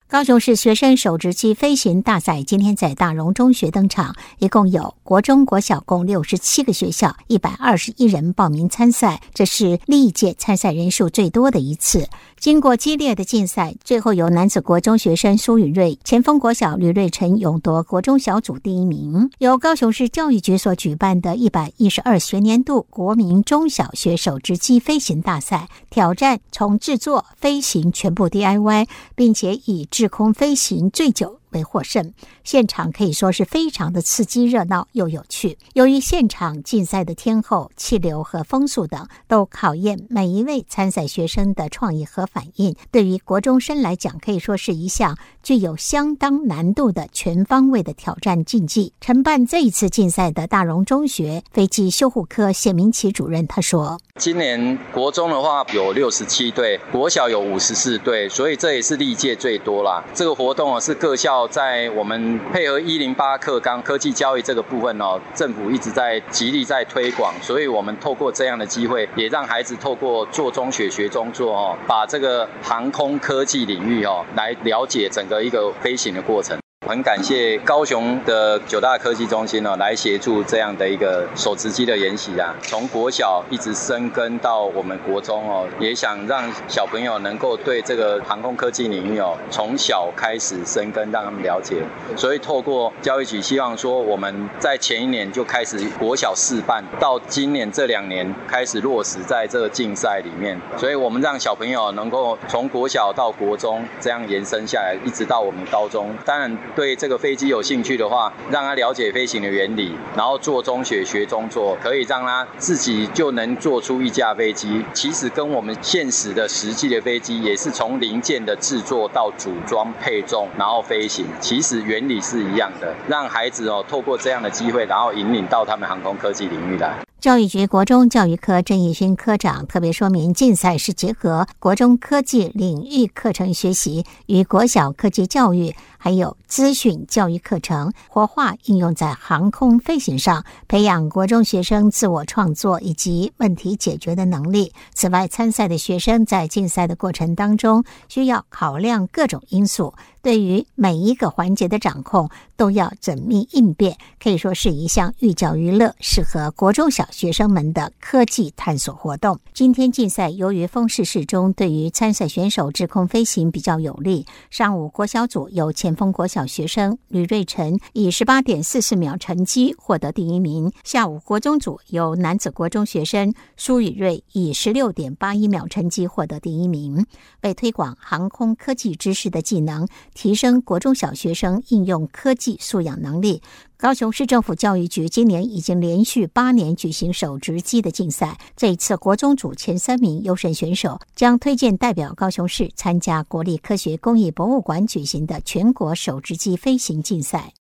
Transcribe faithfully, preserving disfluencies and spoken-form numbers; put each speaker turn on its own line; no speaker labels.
高雄市学生手持机飞行大赛今天在大荣中学登场，一共有国中国小共六十七个学校一百二十一人报名参赛，这是历届参赛人数最多的一次。经过激烈的竞赛，最后由男子国中学生苏宇瑞、前锋国小吕瑞成勇夺国中小组第一名。由高雄市教育局所举办的一百一十二学年度国民中小学手持机飞行大赛，挑战从制作、飞行全部 D I Y， 并且以制空飞行最久为获胜。现场可以说是非常的刺激热闹又有趣。由于现场竞赛的天候、气流和风速等都考验每一位参赛学生的创意和反应，对于国中生来讲可以说是一项具有相当难度的全方位的挑战竞技。承办这一次竞赛的大荣中学飞机修护科谢明奇主任他说，
今年国中的话有六十七队，国小有五十四队，所以这也是历届最多啦。这个活动是各校在我们配合一零八课纲科技教育这个部分哦，政府一直在极力在推广，所以我们透过这样的机会，也让孩子透过做中学学中做哦，把这个航空科技领域哦，来了解整个一个飞行的过程。很感谢高雄的九大科技中心哦，来协助这样的一个手持机的研习啊，从国小一直深耕到我们国中哦，也想让小朋友能够对这个航空科技领域哦，从小开始深耕，让他们了解。所以透过教育局，希望说我们在前一年就开始国小试办，到今年这两年开始落实在这个竞赛里面，所以我们让小朋友能够从国小到国中这样延伸下来，一直到我们高中。当然，对这个飞机有兴趣的话，让他了解飞行的原理，然后做中学学中做，可以让他自己就能做出一架飞机。其实跟我们现实的实际的飞机也是从零件的制作到组装配重，然后飞行，其实原理是一样的。让孩子哦透过这样的机会，然后引领到他们航空科技领域来。
教育局国中教育科郑义勋科长特别说明，竞赛是结合国中科技领域课程学习与国小科技教育还有资讯教育课程活化应用在航空飞行上，培养国中学生自我创作以及问题解决的能力。此外，参赛的学生在竞赛的过程当中需要考量各种因素，对于每一个环节的掌控都要缜密应变，可以说是一项寓教于乐，适合国中小学生们的科技探索活动。今天竞赛由于风势适中，对于参赛选手制空飞行比较有利。上午国小组有前锋国小学生吕瑞成以 十八点四四秒成绩获得第一名，下午国中组有男子国中学生苏宇瑞以 十六点八一秒成绩获得第一名。为推广航空科技知识的技能，提升国中小学生应用科技素养能力，高雄市政府教育局今年已经连续八年举行手持机的竞赛，这一次国中组前三名优胜选手将推荐代表高雄市参加国立科学工艺博物馆举行的全国手持机飞行竞赛。